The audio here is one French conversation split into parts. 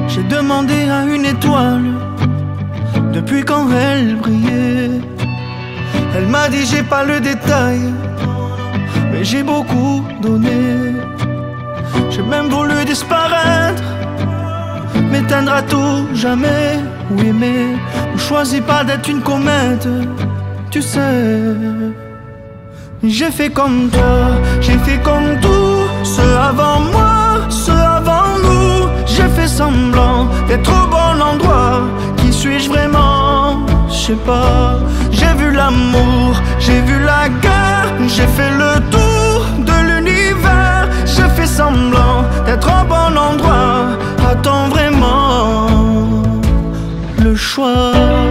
J'ai demandé à une étoile depuis quand elle brillait. Elle m'a dit j'ai pas le détail, mais j'ai beaucoup donné. J'ai même voulu disparaître, m'éteindre à tout jamais. Oui mais on choisit pas d'être une comète, tu sais. J'ai fait comme toi, j'ai fait comme tous ceux avant moi, ceux avant nous. J'ai fait semblant d'être au bon endroit. Qui suis-je vraiment? Je sais pas. J'ai vu l'amour, j'ai vu la guerre, j'ai fait le tour de l'univers. J'ai fait semblant d'être au bon endroit. A-t-on vraiment le choix?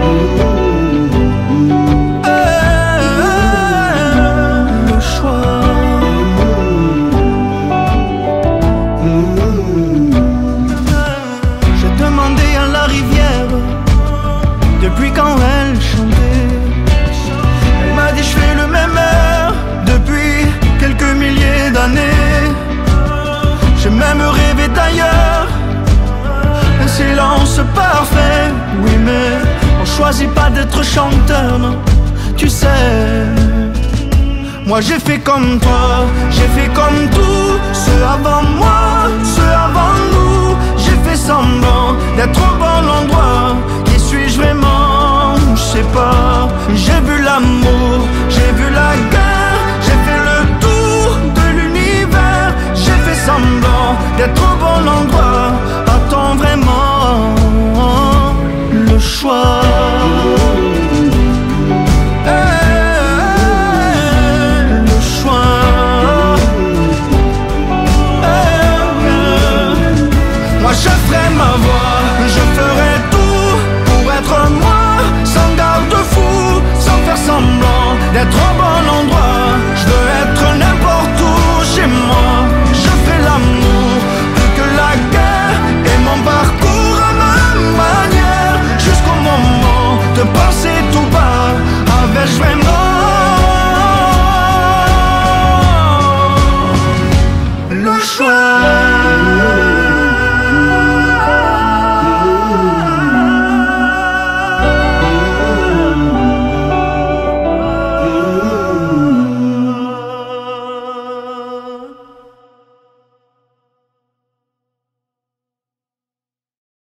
Depuis quand elle chantait, elle m'a dit je fais le même air depuis quelques milliers d'années. J'ai même rêvé d'ailleurs, un silence parfait. Oui mais on choisit pas d'être chanteur, non, tu sais. Moi j'ai fait comme toi, j'ai fait comme tous